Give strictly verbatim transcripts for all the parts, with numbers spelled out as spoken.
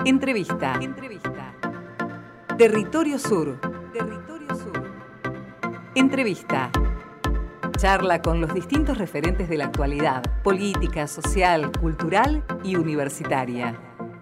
Entrevista. Entrevista. Territorio Sur. Territorio Sur. Entrevista. Charla con los distintos referentes de la actualidad, política, social, cultural y universitaria.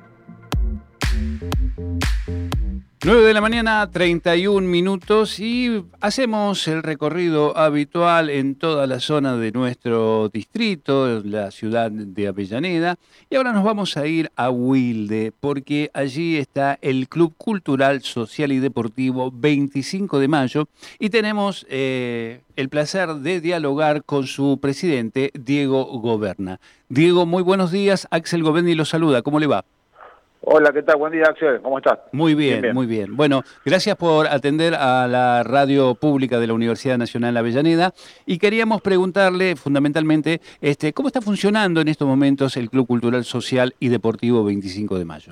nueve de la mañana, treinta y un minutos, y hacemos el recorrido habitual en toda la zona de nuestro distrito, la ciudad de Avellaneda, y ahora nos vamos a ir a Wilde, porque allí está el Club Cultural, Social y Deportivo veinticinco de mayo, y tenemos eh, el placer de dialogar con su presidente, Diego Goberna. Diego, muy buenos días, Axel Goberni lo saluda, ¿cómo le va? Hola, ¿qué tal? Buen día, Axel. ¿Cómo estás? Muy bien, bien, bien, muy bien. Bueno, gracias por atender a la radio pública de la Universidad Nacional Avellaneda y queríamos preguntarle fundamentalmente este, cómo está funcionando en estos momentos el Club Cultural, Social y Deportivo veinticinco de mayo.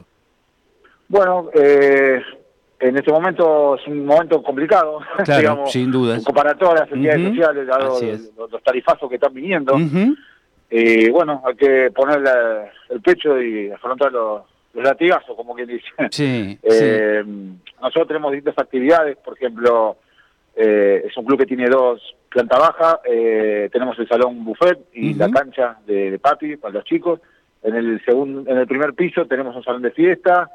Bueno, eh, en este momento es un momento complicado, claro, digamos, sin dudas. Para todas las entidades uh-huh. sociales, dado los, los tarifazos que están viniendo. Uh-huh. Y bueno, hay que poner la, el pecho y afrontar los... los latigazos, como quien dice. Sí, eh, sí. Nosotros tenemos distintas actividades, por ejemplo, eh, es un club que tiene dos planta baja, eh, tenemos el salón buffet y uh-huh. la cancha de, de papi para los chicos. En el segundo, en el primer piso tenemos un salón de fiesta,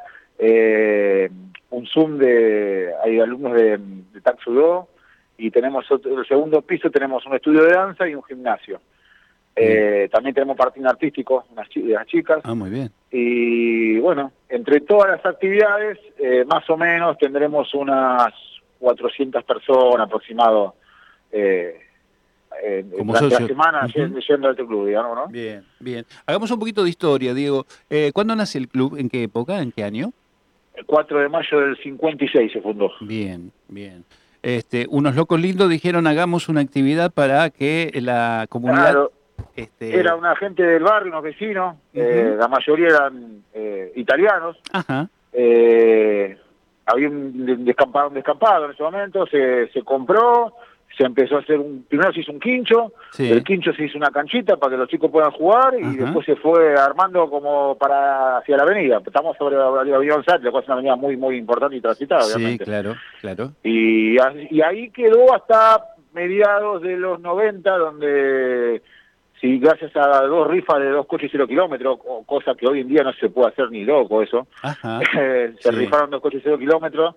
eh, un Zoom de, hay alumnos de, de Taxudo, y tenemos otro, en el segundo piso tenemos un estudio de danza y un gimnasio. Eh, también tenemos patín artístico, unas ch- de las chicas. Ah, muy bien. Y bueno, entre todas las actividades, eh, más o menos tendremos unas cuatrocientas personas aproximado eh, eh, Como durante socio. la semana uh-huh. yendo a este club, digamos, ¿no? Bien, bien. Hagamos un poquito de historia, Diego. Eh, ¿Cuándo nace el club? ¿En qué época? ¿En qué año? El cuatro de mayo del cincuenta y seis se fundó. Bien, bien. Este, unos locos lindos dijeron hagamos una actividad para que la comunidad... Claro. Este... Era una gente del barrio, unos vecinos, uh-huh. eh, la mayoría eran eh, italianos. Ajá. Eh, había un descampado, un descampado en ese momento, se, se compró, se empezó a hacer un, primero se hizo un quincho, sí. el quincho se hizo una canchita para que los chicos puedan jugar y uh-huh. después se fue armando como para hacia la avenida. Estamos sobre la avenida González, la cual es una avenida muy muy importante y transitada, sí, obviamente. Sí, claro, claro. Y, y ahí quedó hasta mediados de los noventa, donde... Sí, gracias a dos rifas de dos coches cero kilómetros, cosa que hoy en día no se puede hacer ni loco eso, Ajá, se sí. rifaron dos coches cero kilómetros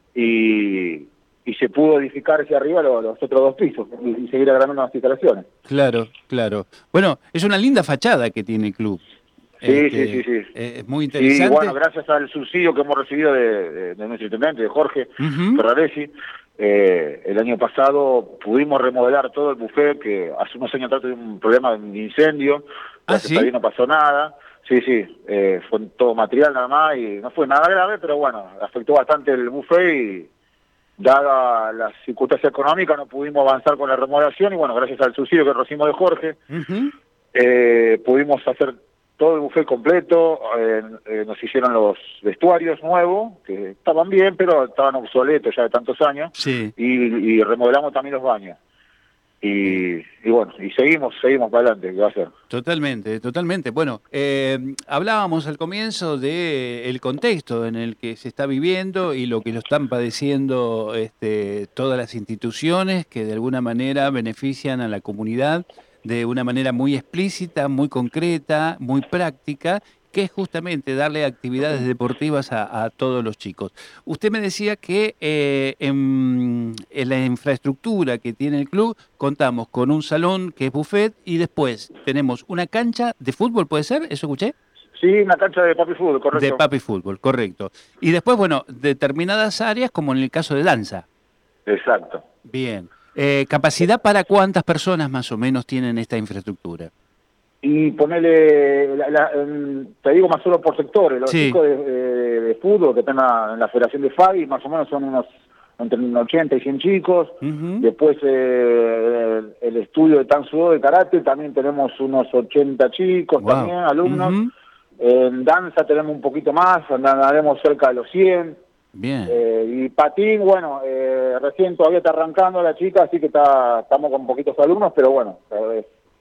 y, y se pudo edificar hacia arriba los, los otros dos pisos y, y seguir agrandando las instalaciones. Claro, claro. Bueno, es una linda fachada que tiene el club. Sí, este, sí, sí, sí. Es muy interesante. Y bueno, gracias al subsidio que hemos recibido de, de, de nuestro intendente, de Jorge uh-huh. Ferraresi, Eh, el año pasado pudimos remodelar todo el buffet, que hace unos años atrás tuvimos un problema de incendio, ¿Ah, sí? Ahí no pasó nada, sí, sí, eh, fue todo material nada más y no fue nada grave, pero bueno, afectó bastante el buffet y dada las circunstancias económicas no pudimos avanzar con la remodelación y bueno, gracias al subsidio que recibimos de Jorge, uh-huh. eh, pudimos hacer todo el buffet completo, eh, eh, nos hicieron los vestuarios nuevos, que estaban bien, pero estaban obsoletos ya de tantos años, sí. y, y remodelamos también los baños. Y, y bueno, y seguimos, seguimos para adelante, ¿qué va a ser? Totalmente, totalmente. Bueno, eh, hablábamos al comienzo del contexto en el que se está viviendo y lo que lo están padeciendo este, todas las instituciones que de alguna manera benefician a la comunidad de una manera muy explícita, muy concreta, muy práctica, que es justamente darle actividades deportivas a, a todos los chicos. Usted me decía que eh, en, en la infraestructura que tiene el club contamos con un salón que es buffet y después tenemos una cancha de fútbol, ¿puede ser? ¿Eso escuché? Sí, una cancha de papi fútbol, correcto. De papi fútbol, correcto. Y después, bueno, determinadas áreas como en el caso de danza. Exacto. Bien. Eh, ¿Capacidad para cuántas personas más o menos tienen esta infraestructura? Y ponerle, la, la, te digo más solo por sectores, los sí. chicos de, de, de fútbol que están en, en la Federación de F A I, más o menos son unos entre ochenta y cien chicos. Uh-huh. Después eh, el, el estudio de Tansudo de karate, también tenemos unos ochenta chicos, wow. también alumnos. Uh-huh. En danza tenemos un poquito más, andaremos cerca de los cien. Bien. Eh, y patín, bueno, eh, recién todavía está arrancando la chica, así que está, estamos con poquitos alumnos, pero bueno, eh,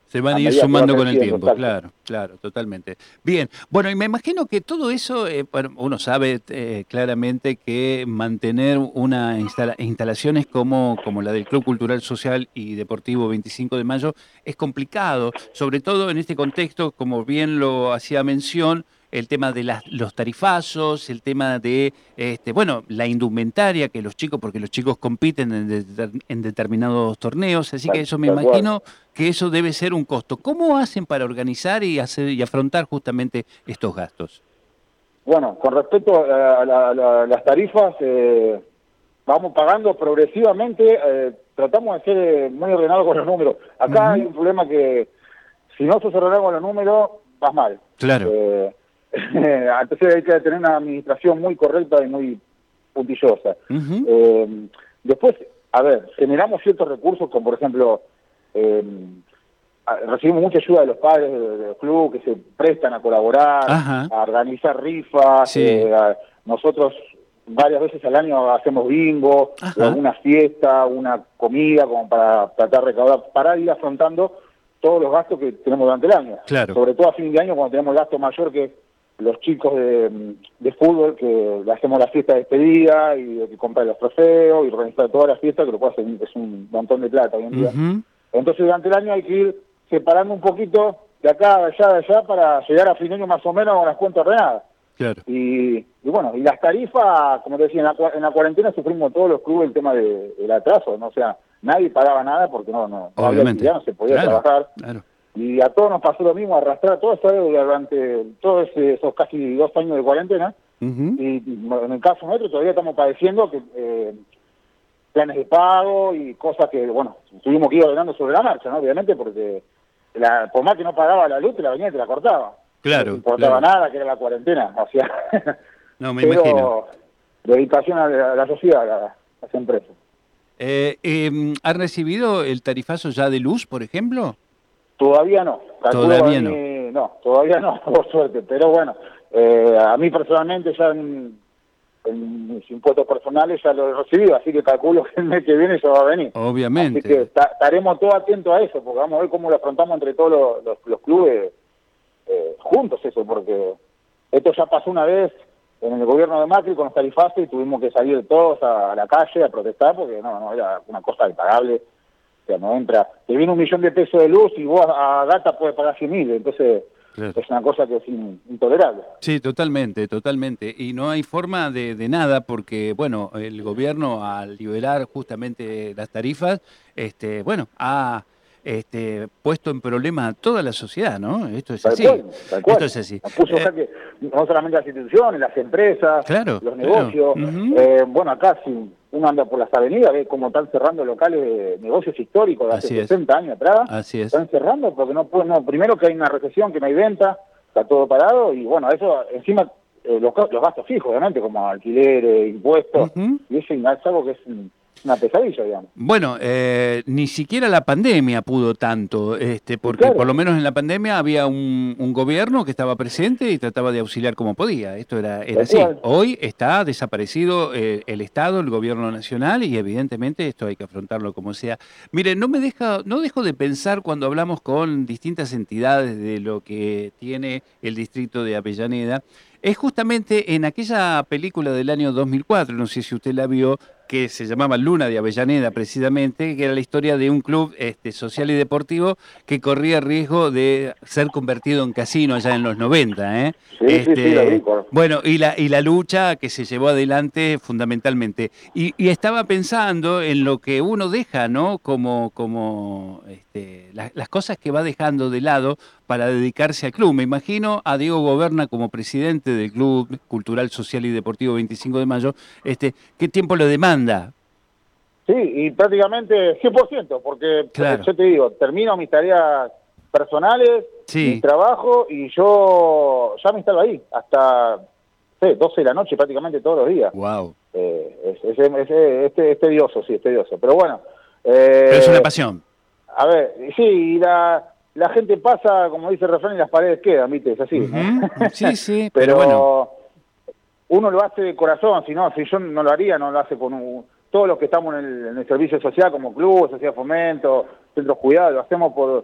Se van a ir sumando con el tiempo, claro, claro, totalmente. Bien, bueno, y me imagino que todo eso, eh, bueno, uno sabe eh, claramente que mantener una instala instalaciones como, como la del Club Cultural Social y Deportivo veinticinco de mayo es complicado, sobre todo en este contexto, como bien lo hacía mención, el tema de las, los tarifazos, el tema de, este, bueno, la indumentaria que los chicos, porque los chicos compiten en, de, en determinados torneos, así que eso me imagino que eso debe ser un costo. ¿Cómo hacen para organizar y hacer y afrontar justamente estos gastos? Bueno, con respecto a, la, a, la, a las tarifas, eh, vamos pagando progresivamente, eh, tratamos de ser muy ordenados con los números. Acá uh-huh. hay un problema que si no sos ordenado con los números, vas mal. Claro. Eh, entonces hay que tener una administración muy correcta y muy puntillosa. Uh-huh. eh, después, a ver, generamos ciertos recursos, como por ejemplo, eh, recibimos mucha ayuda de los padres del de club que se prestan a colaborar, Ajá. a organizar rifas. Sí. Eh, a, nosotros varias veces al año hacemos bingo, alguna fiesta, una comida, como para tratar de recaudar, para ir afrontando todos los gastos que tenemos durante el año. Claro. Sobre todo a fin de año, cuando tenemos el gasto mayor, que los chicos de, de fútbol, que le hacemos la fiesta de despedida y de que comprar los trofeos y organizar toda la fiesta, que lo puede hacer, es un montón de plata hoy en día. Uh-huh. Entonces durante el año hay que ir separando un poquito de acá, de allá, de allá, para llegar a fin de año más o menos con las cuentas ordenadas. Claro. Y, y bueno, y las tarifas, como te decía, en la, en la cuarentena sufrimos todos los clubes el tema de, del atraso, ¿no? O sea, nadie pagaba nada porque no, no, no había actividad, no se podía claro, trabajar. Claro. Y a todos nos pasó lo mismo, arrastrar toda esa deuda durante todos esos casi dos años de cuarentena. Uh-huh. Y en el caso nuestro todavía estamos padeciendo que eh, planes de pago y cosas que, bueno, tuvimos que ir ordenando sobre la marcha, ¿no? Obviamente, porque la, por más que no pagaba la luz, te la venía y te la cortaba. Claro. No importaba claro. nada, que era la cuarentena. O sea, no me pero imagino. Dedicación a la, a la sociedad, a, la, a las empresas. Eh, eh, ¿Han recibido el tarifazo ya de luz, por ejemplo? Todavía no. Todavía no. Mí, no, todavía no, por suerte. Pero bueno, eh, a mí personalmente ya en, en mis impuestos personales ya lo he recibido, así que calculo que el mes que viene ya va a venir. Obviamente. Así que estaremos todos atentos a eso, porque vamos a ver cómo lo afrontamos entre todos los, los, los clubes eh, juntos eso, porque esto ya pasó una vez en el gobierno de Macri con los tarifazos y tuvimos que salir todos a, a la calle a protestar porque no, no era una cosa impagable. O sea, no entra, te viene un millón de pesos de luz y vos a Gata puedes pagar cien mil, entonces claro. es una cosa que es in, intolerable. Sí, totalmente, totalmente. Y no hay forma de, de nada porque, bueno, el gobierno al liberar justamente las tarifas, este, bueno, ha este, puesto en problema a toda la sociedad, ¿no? Esto es tal así. Cual, tal cual. Esto es así. Nos puso eh, jaque, no solamente las instituciones, las empresas, claro, los negocios. Claro. Uh-huh. eh, bueno, acá si uno anda por las avenidas, ve cómo están cerrando locales de negocios históricos de hace así sesenta es. años atrás. Así es. Están cerrando porque no pueden, no, primero que hay una recesión, que no hay venta, está todo parado y bueno, eso encima eh, los, los gastos fijos, obviamente, como alquileres, impuestos, uh-huh. y eso es algo que es una pesadilla, digamos. Bueno, eh, ni siquiera la pandemia pudo tanto, este, porque claro. por lo menos en la pandemia había un, un gobierno que estaba presente y trataba de auxiliar como podía. Esto era, era así. Hoy está desaparecido eh, el Estado, el gobierno nacional, y evidentemente esto hay que afrontarlo como sea. Mire, no me deja, no dejo de pensar cuando hablamos con distintas entidades de lo que tiene el distrito de Avellaneda. Es justamente en aquella película del año dos mil cuatro, no sé si usted la vio, que se llamaba Luna de Avellaneda precisamente, que era la historia de un club este, social y deportivo que corría riesgo de ser convertido en casino allá en los noventa. ¿eh? Sí, este, sí, sí, la vi, bueno, y la, y la lucha que se llevó adelante fundamentalmente. Y, y estaba pensando en lo que uno deja, ¿no? Como, como este, la, las cosas que va dejando de lado para dedicarse al club. Me imagino a Diego Goberna como presidente del Club Cultural, Social y Deportivo veinticinco de mayo, este, ¿qué tiempo lo demanda? Sí, y prácticamente cien por ciento, porque claro. yo te digo, termino mis tareas personales, sí. mi trabajo, y yo ya me instalo ahí, hasta sí, doce de la noche prácticamente todos los días. Wow. Eh, es, es, es, es, es tedioso, sí, es tedioso, pero bueno. Eh, pero es una pasión. A ver, sí, y la... La gente pasa, como dice el refrán, y las paredes quedan, ¿viste? Es así, ¿no? Uh-huh. Sí, sí, pero, pero bueno. Uno lo hace de corazón, si no, si yo no lo haría, no lo hace con un... Todos los que estamos en el, en el servicio social, como club, sociedad de fomento, centros cuidados, lo hacemos por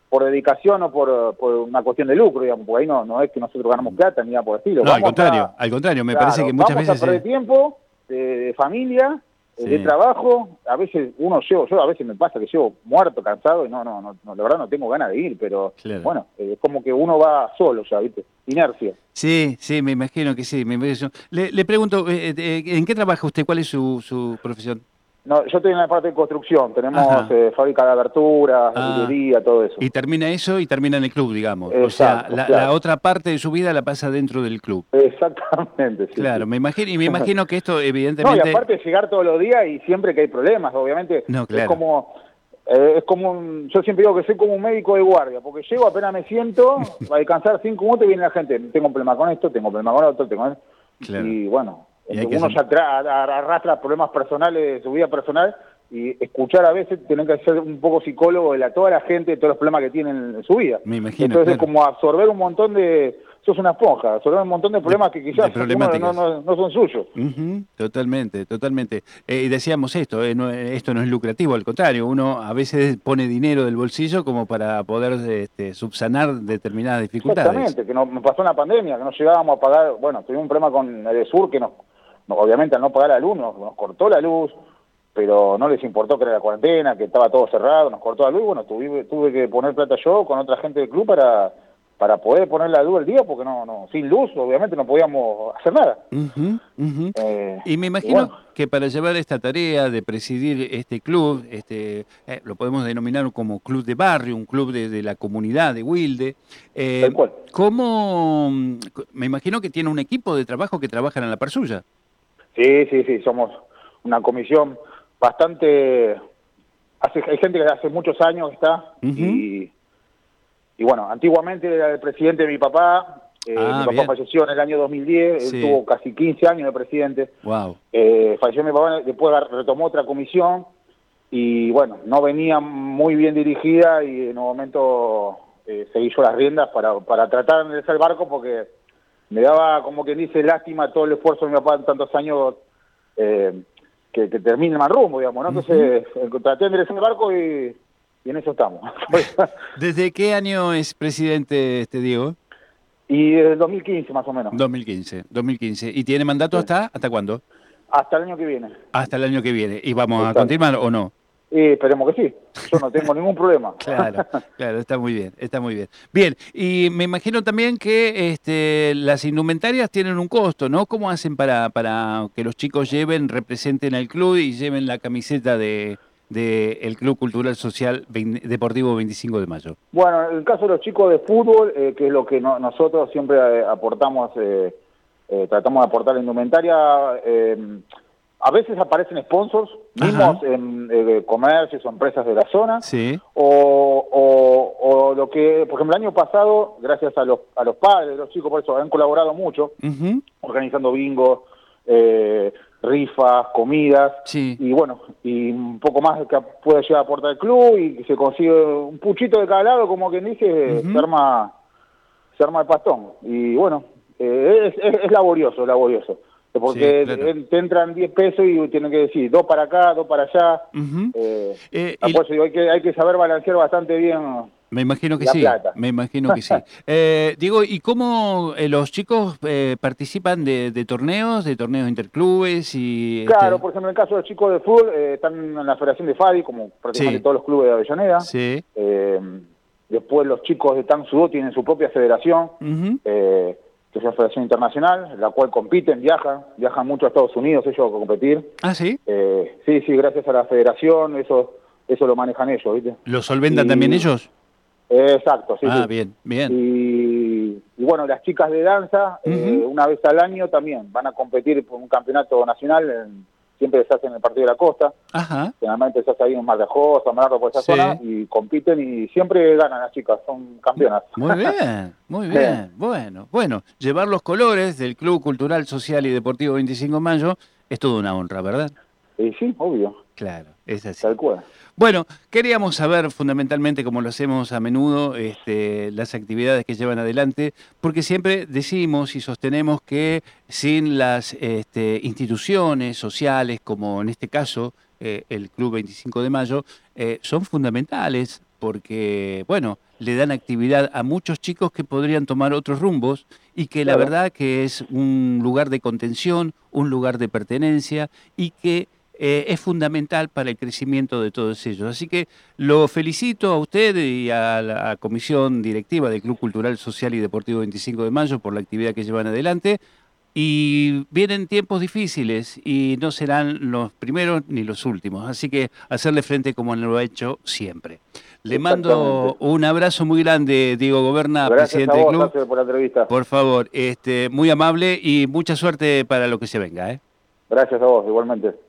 por dedicación o por, por una cuestión de lucro, digamos, porque ahí no, no es que nosotros ganamos plata ni nada por el estilo. No, vamos al contrario, a, al contrario, me claro, parece que muchas vamos veces... a perder eh, tiempo de, de familia, sí. de trabajo, a veces uno llevo, yo a veces me pasa que llevo muerto, cansado, y no, no, no, no la verdad no tengo ganas de ir, pero Claro. bueno, es eh, como que uno va solo ya, ¿viste? Inercia. Sí, sí, me imagino que sí. Me imagino. Le, le pregunto, eh, eh, ¿en qué trabaja usted? ¿Cuál es su, su profesión? No, yo estoy en la parte de construcción, tenemos eh, fábrica de aberturas, ah, vidriería, todo eso. Y termina eso y termina en el club, digamos. Exacto, o sea, la, claro. la otra parte de su vida la pasa dentro del club. Exactamente, sí. Claro, sí. me imagino, y me imagino que esto evidentemente... No, y aparte llegar todos los días y siempre que hay problemas, obviamente, no, claro. es como... Eh, es como un, yo siempre digo que soy como un médico de guardia, porque llego, apenas me siento, a descansar cinco minutos y viene la gente, tengo un problema con esto, tengo un problema con otro, tengo... Claro. Y bueno, y uno hacer... ya arrastra problemas personales de su vida personal, y escuchar a veces, tener que ser un poco psicólogo de la, toda la gente, de todos los problemas que tienen en su vida. Me imagino, Entonces claro. es como absorber un montón de... Sos una esponja, absorber un montón de problemas de, que quizás uno no, no, no son suyos. Uh-huh, totalmente, totalmente. Eh, y decíamos esto, eh, no, esto no es lucrativo, al contrario, uno a veces pone dinero del bolsillo como para poder este, subsanar determinadas dificultades. Exactamente, que nos pasó en la pandemia, que no llegábamos a pagar, bueno, tuvimos un problema con el Sur que nos, no, obviamente al no pagar la luz, nos, nos cortó la luz, pero no les importó que era la cuarentena, que estaba todo cerrado, nos cortó la luz, bueno, tuve, tuve que poner plata yo con otra gente del club para... para poder poner la luz al día, porque no, no, sin luz obviamente no podíamos hacer nada. Uh-huh, uh-huh. Eh, y me imagino y bueno, que para llevar esta tarea de presidir este club, este eh, lo podemos denominar como club de barrio, un club de, de la comunidad de Wilde, eh, tal cual. ¿Cómo? Me imagino que tiene un equipo de trabajo que trabajan a la par suya. Sí, sí, sí, somos una comisión bastante... Hace, hay gente que hace muchos años está, uh-huh. y... Y bueno, antiguamente era el presidente de mi papá, eh, ah, mi papá bien. falleció en el año dos mil diez, sí. Él tuvo casi quince años de presidente. Wow. Eh, falleció mi papá, después retomó otra comisión y bueno, no venía muy bien dirigida y en un momento eh, seguí yo las riendas para, para tratar de enderezar el barco porque me daba, como quien dice, lástima todo el esfuerzo de mi papá en tantos años eh, que, que termine el mal rumbo, digamos, ¿no? Entonces uh-huh. traté de enderezar el barco y... Y en eso estamos. ¿Desde qué año es presidente este Diego? Y desde el dos mil quince más o menos. dos mil quince, dos mil quince. ¿Y tiene mandato sí. hasta hasta cuándo? Hasta el año que viene. Hasta el año que viene. ¿Y vamos Exacto. a continuar o no? Y esperemos que sí. Yo no tengo ningún problema. Claro, claro, está muy bien, está muy bien. Bien, y me imagino también que este, las indumentarias tienen un costo, ¿no? ¿Cómo hacen para, para que los chicos lleven, representen al club y lleven la camiseta de... del Club Cultural Social Deportivo veinticinco de mayo? Bueno, en el caso de los chicos de fútbol, eh, que es lo que no, nosotros siempre eh, aportamos, eh, eh, tratamos de aportar la indumentaria, eh, a veces aparecen sponsors, mismos en eh, comercios o empresas de la zona, sí. o, o, o lo que, por ejemplo, el año pasado, gracias a los, a los padres de los chicos, por eso han colaborado mucho, uh-huh. organizando bingo, eh, rifas, comidas, sí. y bueno, y un poco más que puede llegar a aportar el club y que se consigue un puchito de cada lado, como quien dice, uh-huh. se arma se arma el pastón. Y bueno, eh, es, es, es laborioso, es laborioso. Porque sí, claro. te entran diez pesos y tienen que decir dos para acá, dos para allá. Uh-huh. eh, eh, por eso digo, hay que, hay que saber balancear bastante bien. Me imagino que la sí, plata. me imagino que sí. Eh, digo, ¿y cómo eh, los chicos eh, participan de, de torneos, de torneos interclubes? y Claro, este... por ejemplo, en el caso de los chicos de fútbol, eh, están en la Federación de Fadi, como prácticamente sí. todos los clubes de Avellaneda. Sí. Eh, después los chicos de Tan Sudó tienen su propia federación, uh-huh. eh, que es una federación internacional, en la cual compiten, viajan, viajan mucho a Estados Unidos ellos a competir. ¿Ah, sí? Eh, sí, sí, gracias a la federación, eso eso lo manejan ellos, ¿viste? ¿Lo solventan y... también ellos? Exacto, sí. Ah, sí. bien, bien. Y, y bueno, las chicas de danza, uh-huh. eh, una vez al año también van a competir por un campeonato nacional, en, siempre se hace en el Partido de la Costa. Ajá. Generalmente se hace ahí en Mar de Ajó, San Bernardo, por esa sí. zona, y compiten y siempre ganan las chicas, son campeonas. Muy bien, muy bien. Bueno, bueno, llevar los colores del Club Cultural, Social y Deportivo veinticinco de mayo es toda una honra, ¿verdad? Eh, sí, obvio. Claro, es así. Tal cual. Bueno, queríamos saber fundamentalmente, como lo hacemos a menudo, este, las actividades que llevan adelante, porque siempre decimos y sostenemos que sin las este, instituciones sociales, como en este caso eh, el Club veinticinco de mayo, eh, son fundamentales porque, bueno, le dan actividad a muchos chicos que podrían tomar otros rumbos y que Claro. la verdad que es un lugar de contención, un lugar de pertenencia y que eh, es fundamental para el crecimiento de todos ellos. Así que lo felicito a usted y a la a comisión directiva del Club Cultural, Social y Deportivo veinticinco de mayo por la actividad que llevan adelante. Y vienen tiempos difíciles y no serán los primeros ni los últimos. Así que hacerle frente como lo ha hecho siempre. Le mando un abrazo muy grande, Diego Goberna, Gracias presidente a vos, del club. Tacio, por la entrevista. Por favor, este, muy amable y mucha suerte para lo que se venga, ¿eh? Gracias a vos, igualmente.